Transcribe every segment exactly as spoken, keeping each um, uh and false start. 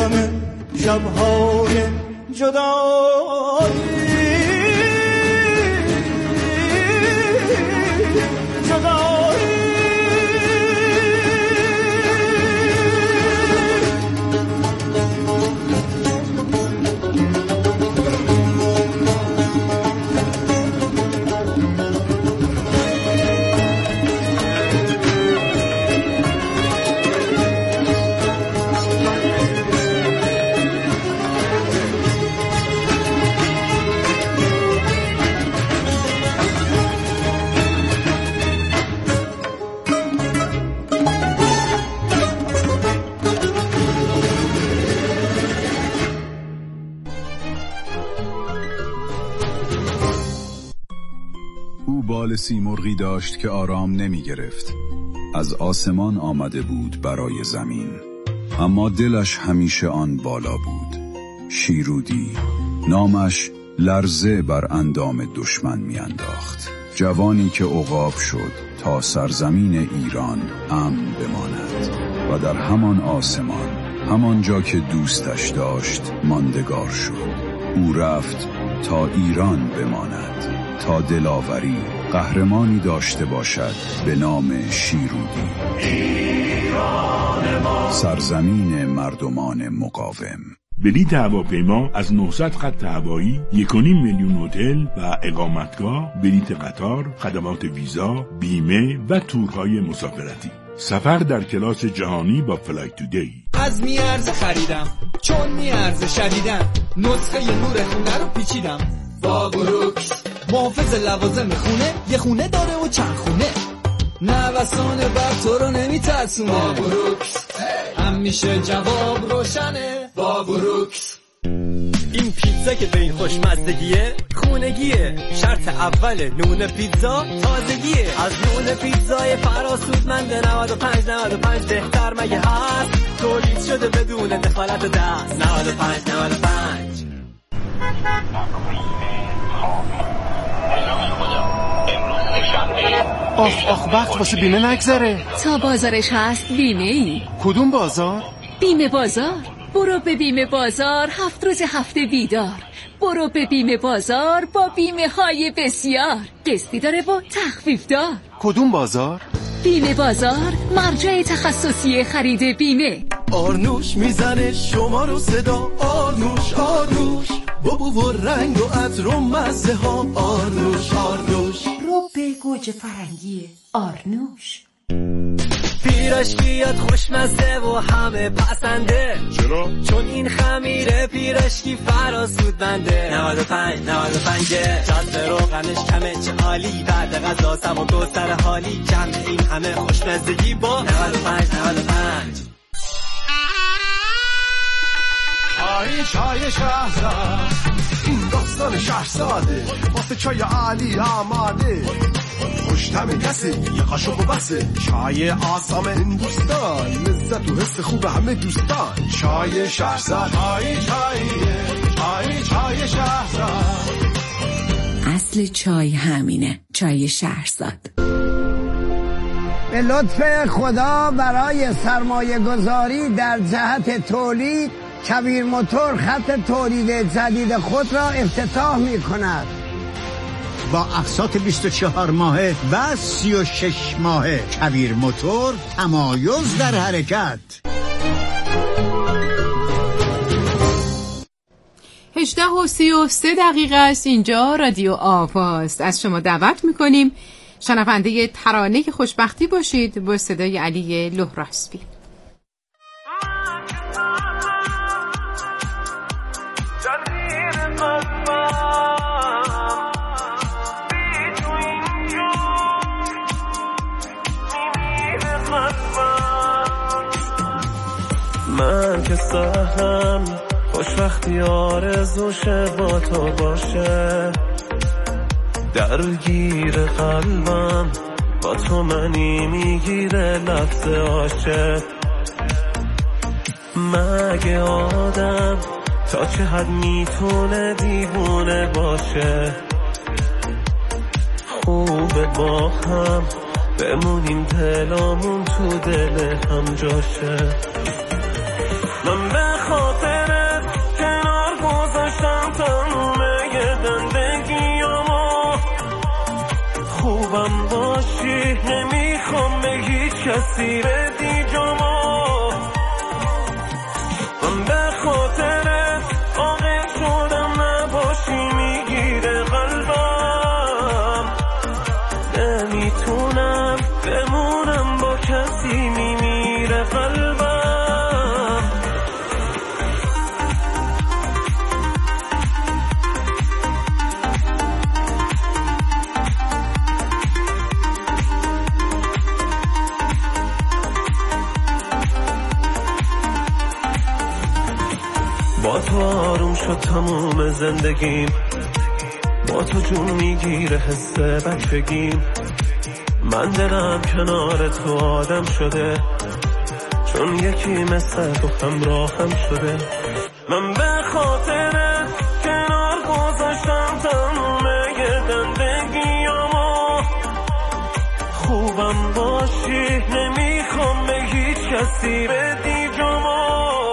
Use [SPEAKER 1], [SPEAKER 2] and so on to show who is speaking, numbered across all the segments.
[SPEAKER 1] غم شب‌های جدایی
[SPEAKER 2] بال سیمرغی داشت که آرام نمی گرفت. از آسمان آمده بود برای زمین، اما دلش همیشه آن بالا بود. شیرودی نامش لرزه بر اندام دشمن می انداخت. جوانی که عقاب شد تا سرزمین ایران امن بماند و در همان آسمان، همان جا که دوستش داشت ماندگار شد. او رفت تا ایران بماند، تا دلاوری قهرمانی داشته باشد به نام شیرودی. ایران ما، سرزمین مردمان مقاوم.
[SPEAKER 3] بلیط هواپیما از نهصد خط هوایی، یک و نیم میلیون هتل و اقامتگاه، بلیط قطار، خدمات ویزا، بیمه و تورهای مسافرتی. سفر در کلاس جهانی با فلایت تودی.
[SPEAKER 4] از میارزه خریدم چون میارزه شدیدم، نسخه نور خونه رو پیچیدم با بروکس. محافظ لوازم خونه، یه خونه داره و چند خونه، نوسان بر تو رو نمیترسونه. با بروکس همیشه جواب روشنه. با بروکس.
[SPEAKER 5] این پیتزا که به این خوشمزدگیه خونگیه، شرط اول نون پیتزا تازگیه. از نون پیتزای فراسودمند نود و پنج نود و پنج بهتر مگه هست؟ تولید شده بدون دخالت دست. نود و پنج نود و پنج.
[SPEAKER 6] آخ آخ وقت واسه بیمه نگذره.
[SPEAKER 7] تا بازارش هست بیمه ای.
[SPEAKER 6] کدوم بازار؟
[SPEAKER 7] بیمه بازار. برو به بیمه بازار، هفت روز هفته بیدار. برو به بیمه بازار با بیمه های بسیار، قسطی داره و تخفیف دار.
[SPEAKER 6] کدوم بازار؟
[SPEAKER 7] بیمه بازار، مرجع تخصصی خرید بیمه.
[SPEAKER 8] آرنوش میزنه شما رو صدا، آرنوش آرنوش، با بو و رنگ و عطر و مزه ها. آرنوش آرنوش،
[SPEAKER 7] رو به گوجه فرنگی آرنوش.
[SPEAKER 5] پیراشکیات خوشمزه و همه پسنده.
[SPEAKER 3] چرا؟
[SPEAKER 5] چون این خمیره پیراشکی فراسود بنده. نود و پنج نود و پنج جاست روغنش کمه چه عالی، بعد غذا سم و گستر حالی، کم این همه خوشمزگی با نود و پنج نود و پنج.
[SPEAKER 8] چای چای شهرزاد، این داستان شهرزاده، واسه چای عالی آماده. خوشتم کسی یه قاشق و بسه، چای آسام هندوستان، لذت و حس خوب همه دوستان. چای شهرزاد، چای چاییه، چای چای شهرزاد.
[SPEAKER 7] اصل چای همینه، چای شهرزاد.
[SPEAKER 9] به لطف خدا برای سرمایه گذاری در جهت تولید، کویر موتور خط تولید جدید خود را افتتاح می کند.
[SPEAKER 10] با اقساط بیست و چهار ماهه و سی و شش ماهه. کویر موتور، تمایز در حرکت.
[SPEAKER 11] هجده و سی و سه دقیقه است. اینجا رادیو آواست. از شما دعوت میکنیم شنونده ترانه خوشبختی باشید با صدای علی لهراسبی.
[SPEAKER 12] من که سهلم خوشبختی آرزوشه با تو باشه، درگیر قلبم با تو منی میگیره لفظ عاشق. مگه آدم تا چه حد میتونه دیوونه باشه؟ خوبه با هم بمونیم دلامون تو دل هم جاشه. من به خاطر نمیخوام به هیچ کسی بدی جامو. من به خاطرت عاقل شدم نباشی میگیره قلبم. نمیتونم بمونم با کسی میمیره قلبم. با تو آروم شد تموم زندگیم، با تو جون میگیره حس بچگیم. من دلم کنار تو آدم شده، چون یکی مثل تو همراهم شده. من به خاطر کنار گذاشتم تموم زندگیامو. خوبم باشی نمیخوام به هیچ کسی بدی جامو.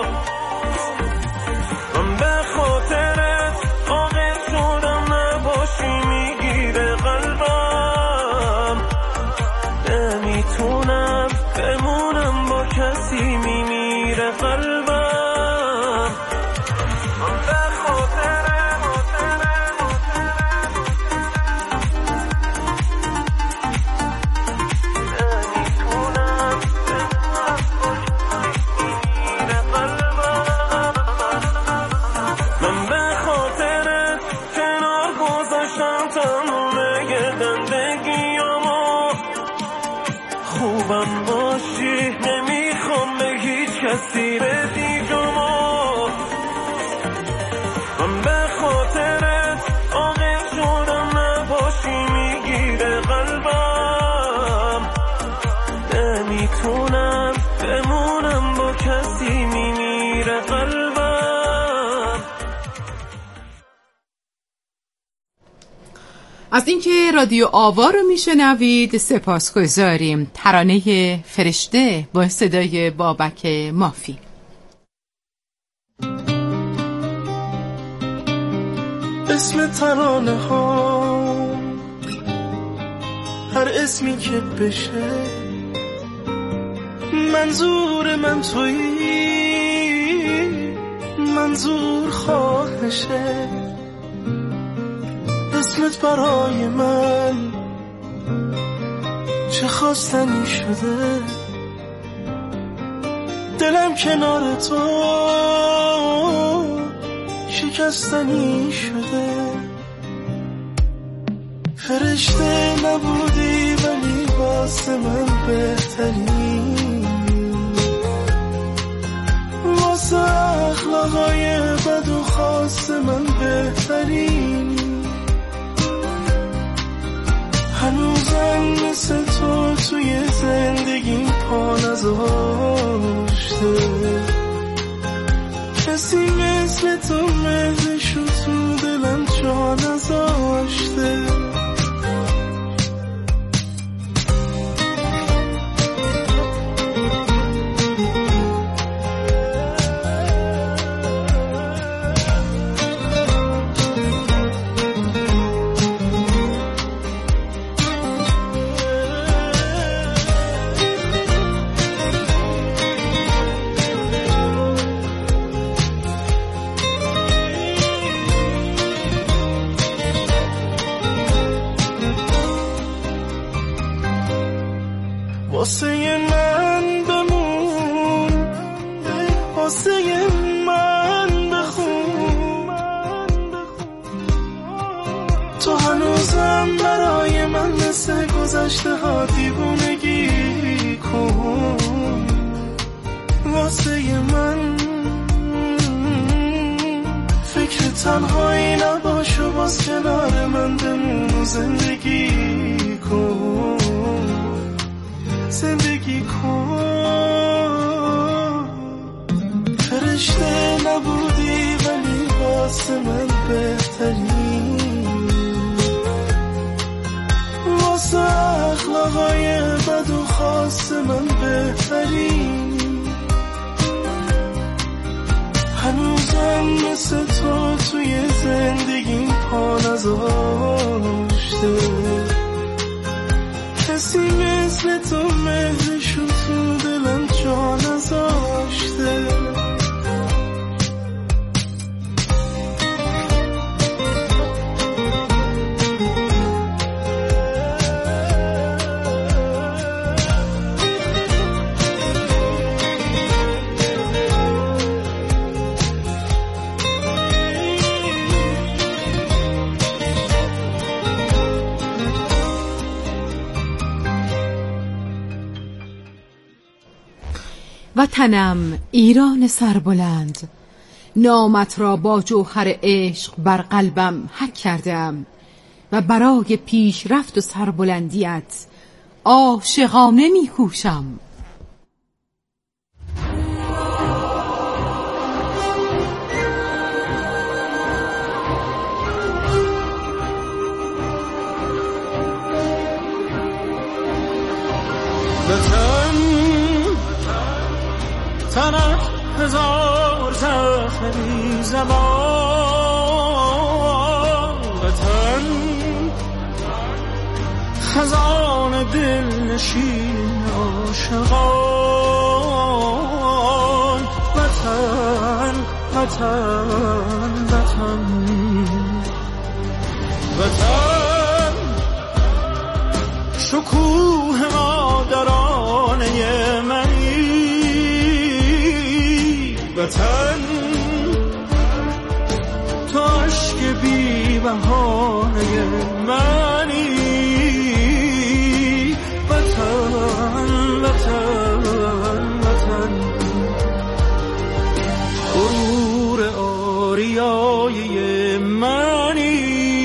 [SPEAKER 12] من به خاطرت عاقل شدم نباشی میگیره قلبم. نمیتونم بمونم با کسی میمیره قلبم. من به خاطرت خوبم باشی نمیخوام به هیچ کسی بدی جامو. من به خاطرت عاقل شدم نباشی میگیره قلبم. نمیتونم بمونم با کسی میمیره قلبم.
[SPEAKER 11] از اینکه رادیو آوا رو میشنوید سپاسگزاریم. ترانه فرشته با صدای بابک مافی.
[SPEAKER 13] اسم ترانه ها هر اسمی که بشه منظور من تویی، منظور خواهشه. اسمت برای من چه خواستنی شده، دلم کنار تو شکستنی شده. فرشته نبودی ولی واسه من بهتری، واسه اخلاقای بد و خاص من بهتری. هنوزم مثل تو توی زندگیم پا نذاشته، کسی مثل تو مهرشو تو دلم جا نذاشته. واسه من بمون، واسه من بخون، تو هنوزم برای من مثل گذشته ها دیوونگی کن. واسه من فکر تنهایی نباش و باز کنار من بمون، زندگی کن، زندگی کن. فرشته نبودی ولی واسه من بهتری، واسه اخلاقای بد و خاص من بهتری. هنوزم مثل تو توی زندگیم پا نذاشته، کسی مثل تو مهرشو تو دلم جا نذاشته.
[SPEAKER 11] وطنم ایران سربلند، نامت را با جوهر عشق بر قلبم حک کردم و برای پیشرفت و سربلندیت عاشقانه می‌کوشم.
[SPEAKER 13] تنت هزار زخم بی زمان، وطن خزان دل نشین عاشقان. وطن وطن وطن وطن شکوه مادرانه منی. وطن تو عشق بی بهانه منی. وطن وطن وطن غرور آریای منی.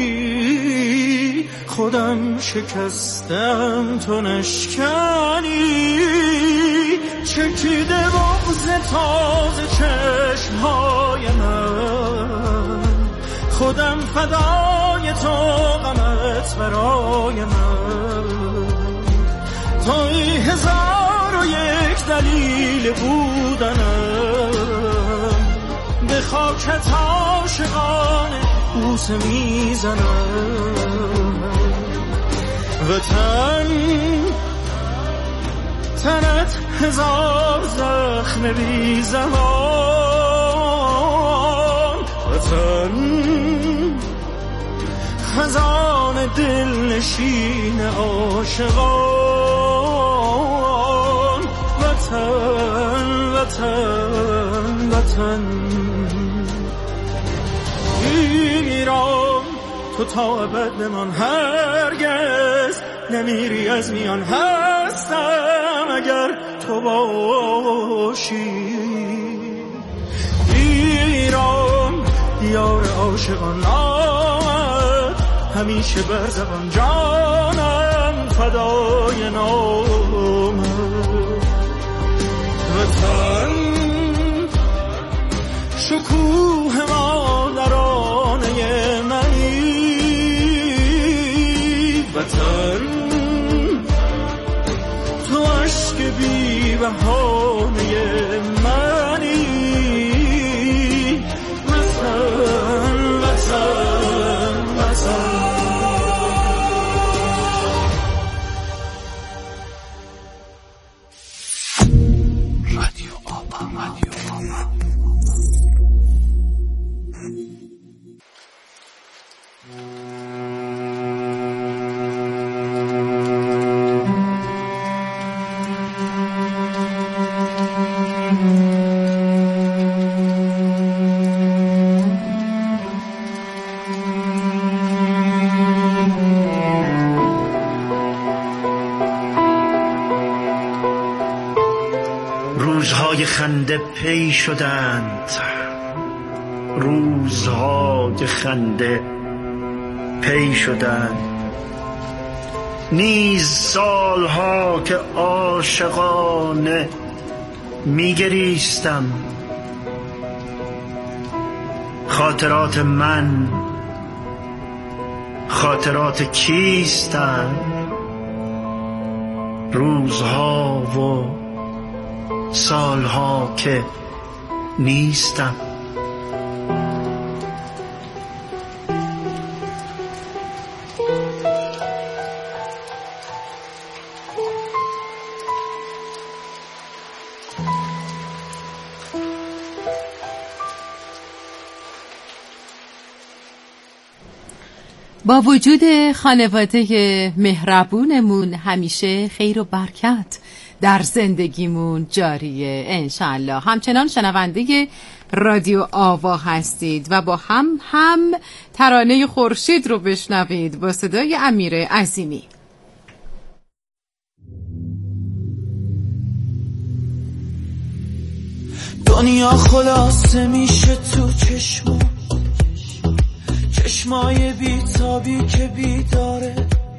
[SPEAKER 13] خودم شکستم تو نشکنی، چکیده بغض تازه چشمهای من. خودم فدای تو غمت برای من. توی هزار و یک دلیل بودنم، به خاکت عاشقانه بوسه میزنم. وطن تنت هزار زخم بی زمان، وطن خزان دل نشین عاشقان. وطن وطن وطن ایران تو تا ابد بمان، هرگز نمیری از میان. هستم اگر تو باشی. ایران دیار عاشقان، نامت همیشه بر زبان. جانم فدای نامت. وطن شکوه مادرانه منی. وطن تو عشق بی بهانه منی. وطن وطن وطن
[SPEAKER 14] رادیو آبا. رادیو آبا.
[SPEAKER 15] روزهای خنده پی شدند، روزهای خنده پی شدند. نیز سالها که عاشقانه میگریستم. خاطرات من خاطرات کیستند؟ روزها و سالها که نیستم.
[SPEAKER 11] با وجود خانواده مهربونمون همیشه خیر و برکت در زندگیمون جاریه انشالله. همچنان شنونده رادیو آوا هستید و با هم هم ترانه خورشید رو بشنوید با صدای امیر عظیمی.
[SPEAKER 13] دنیا خلاصه میشه تو چشم چشمای بیتابی که بیداره.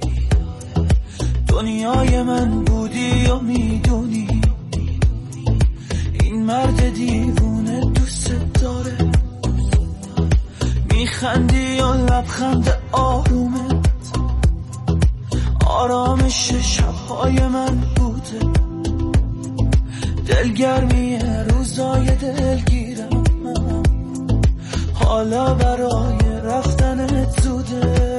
[SPEAKER 13] دنیای من بودی و میدونی این مرد دیوونه دوست داره. میخندی و لبخند آرومت آرامش شبهای من بوده. دلگرمی روزای دلگیرم حالا برای رفتنت زوده.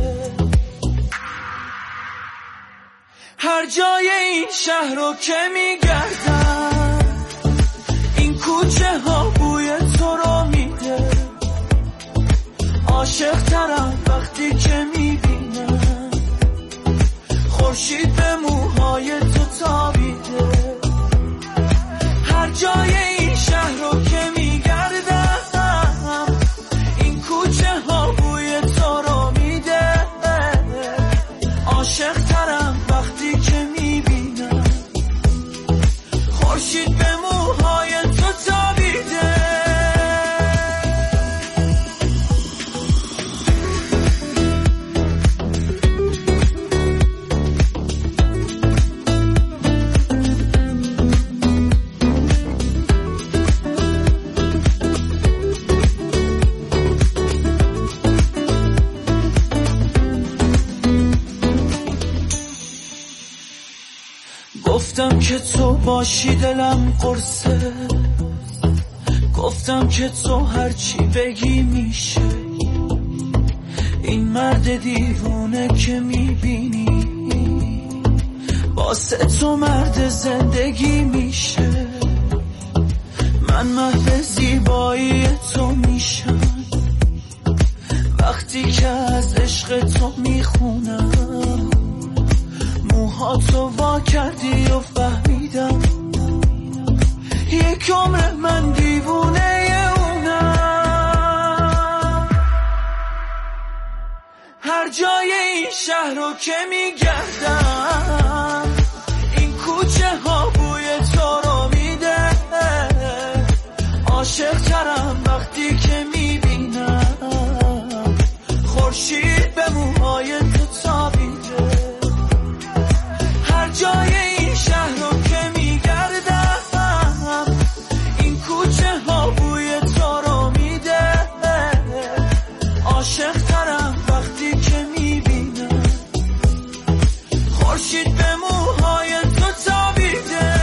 [SPEAKER 13] هر جای این شهر رو که میگردم این کوچه ها بوی تو رو میده. عاشق ترم وقتی که میبینم خورشید به موهای تو تابیده. هر جای این شهر رو که میگردم این کوچه ها بوی تو رو میده. عاشق ترم وقتی که میبینم خورشید به موهای تو تابیده. گفتم که تو باشی دلم قرصه. گفتم که تو هرچی بگی میشه. این مرد دیوونه که میبینی واسه تو مرد زندگی میشه. من محو زیبایی تو میشم وقتی که از عشق تو میخونم. موها تو وا کردی و فهمیدم یک عمر من دیوونه اونم. هر جای این شهر رو که میگردم این کوچه ها بوی تو رو میده. عاشق ترم وقتی که میبینم خورشید به موهای تو تابیده. جای این شهر رو که میگردم این کوچه ها بوی تو رو میده. عاشق ترم وقتی که میبینم خورشید به موهای تو تابیده.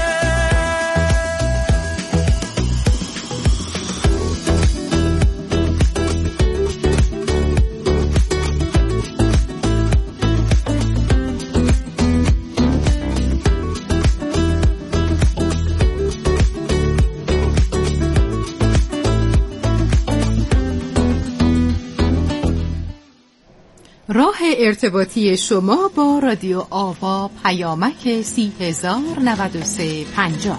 [SPEAKER 11] راه ارتباطی شما با رادیو آوا پیامک سی هزار نود و سه پنجاه.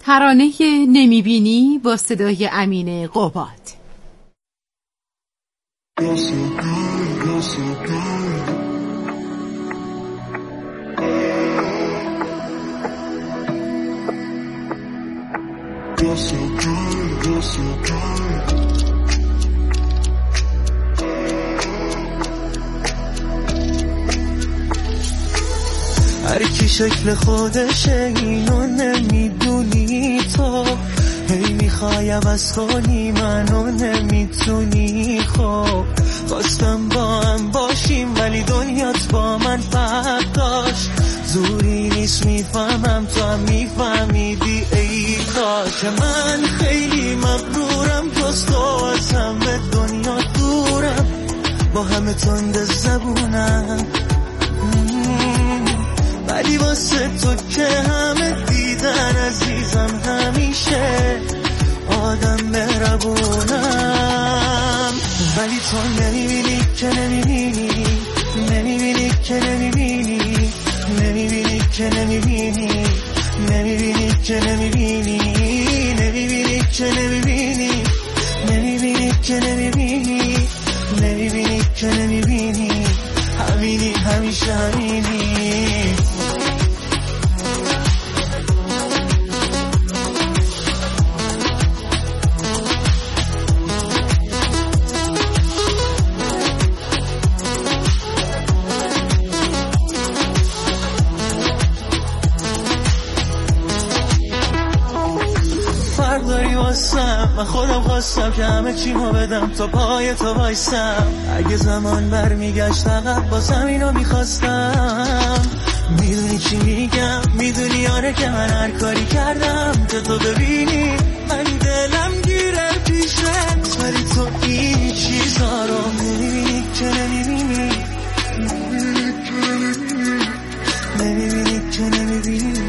[SPEAKER 11] ترانه نمیبینی با صدای امین قباد.
[SPEAKER 13] هر کی شکل خودشه اینو نمیدونی تو، هی میخوای عوض کنی منو نمیتونی. خب خواستم با هم باشیم ولی دنیات با من فرق داشت، زوری نیست میفهمم تو هم میفهمیدی. ای کاش من خیلی مغرورم، جز تو از همه دنیا دورم، با همه تند زبونم، ولی واسه تو که همه دیدن عزیزم همیشه آدم مهربونم. ولی تو نمیبینی که نمیبینی، نمیبینی که نمیبینی، نمیبینی که نمیبینی، نمیبینی که نمیبینی، نمیبینی که نمیبینی، نمیبینی که نمیبینی، نمیبینی که نمیبینی، همینی همیشه همینی. من خودم خواستم که همه چیمو بدم تا پای تو وایسم، اگه زمان برمیگشت عقب بازم اینو میخواستم. میدونی چی میگم، میدونی آره که من هر کاری کردم که تو ببینی من دلم گیره پیشت، ولی تو این چیزا رو نمیبینی که نمیبینی، نمیبینی که نمیبینی،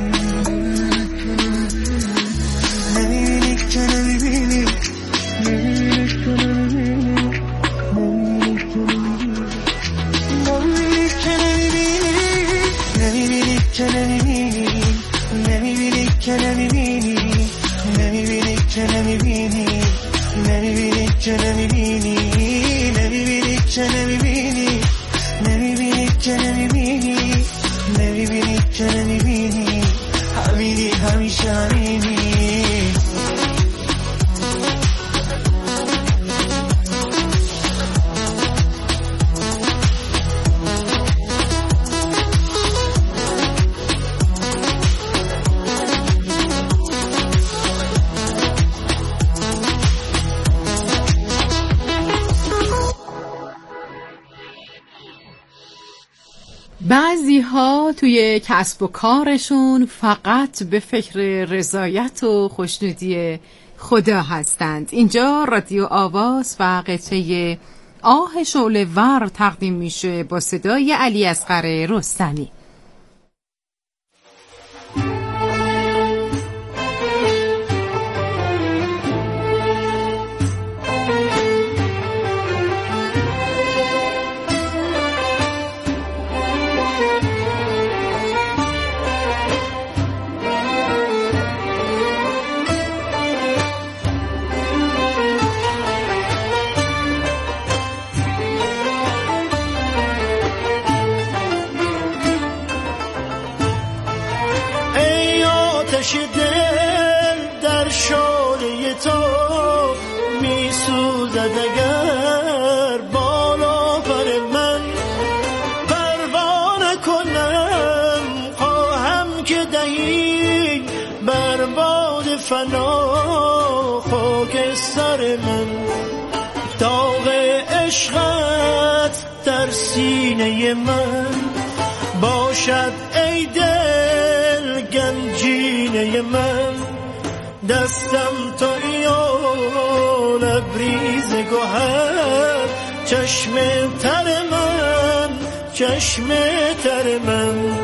[SPEAKER 11] بعضی ها توی کسب و کارشون فقط به فکر رضایت و خوشنودی خدا هستند. اینجا رادیو آواز و قطعه آه شعله ور تقدیم میشه با صدای علی اصغر رستمی.
[SPEAKER 15] دل در شعله تو میسوزد، اگر بالا پر من پروانه کنم، خواهم که دهی بر باد فنا خاک سر من. داغ عشقت در سینه من باشد ای دل گنجینه من، دستم تویی و لبریز گوهر، چشم تر من، چشم تر من.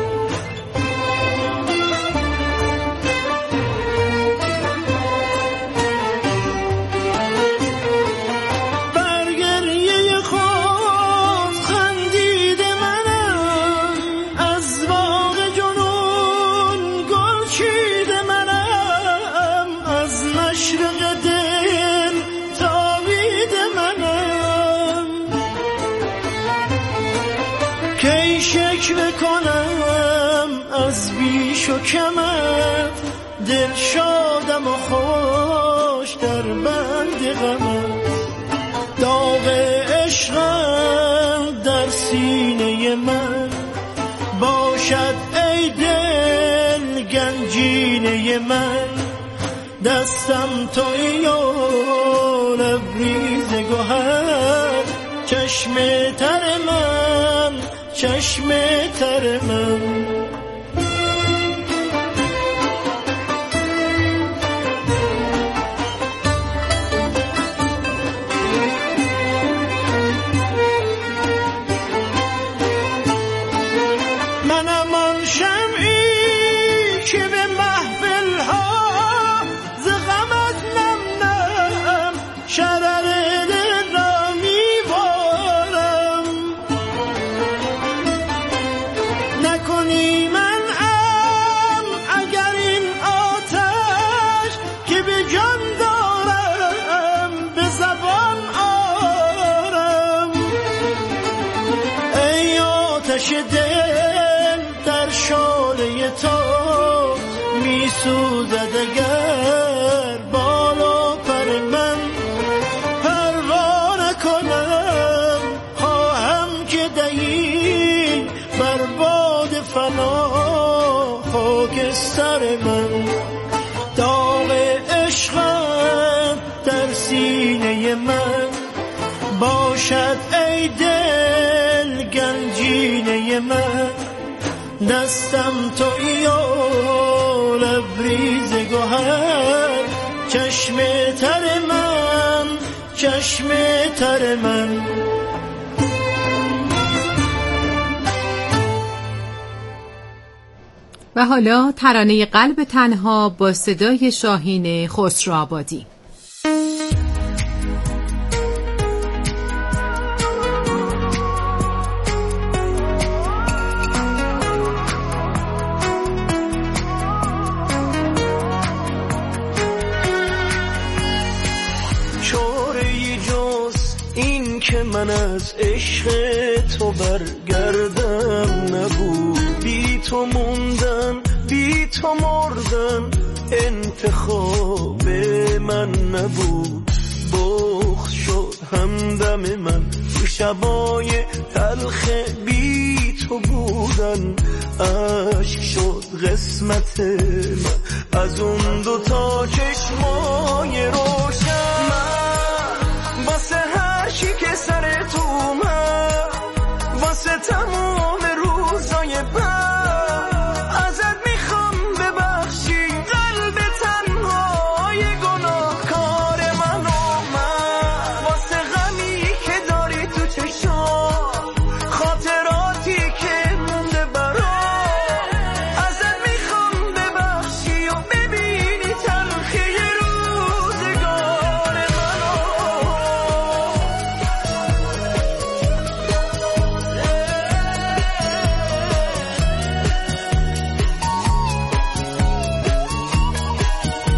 [SPEAKER 15] فکر کنم از بیش و کمت، دل شادم و خوش در بند غمت. داغ عشقم در سینه من باشد ای دل گنجینه من. دستم تویی و لبریز گوهر، چشم تر من، چشم تر من. منم آن شمعی که به محفل ها ز غمت نم نم شرر دل را میبارم. نکنی منعم اگر این آتش که به جان دارم به زبان آرم. ای آتش دل در شعله تو می سوزد اگر بال و پر من پروا نکنم. خواهم که دهی بر باد فنا خاکستر من. داغ عشقم در سینه من باشد ای دل گنجینه من. دستم تویی و لبریز گوهر، چشم تر من، چشم تر من.
[SPEAKER 11] و حالا ترانه قلب تنها با صدای شاهین خسروآبادی.
[SPEAKER 15] که من از عشق تو برگردم نبود. بی تو موندن، بی تو مردن انتخاب من نبود. بغض شد همدم من تو شبای تلخ بی تو بودن. عشق شد قسمت من از اون دو تا چشمای رو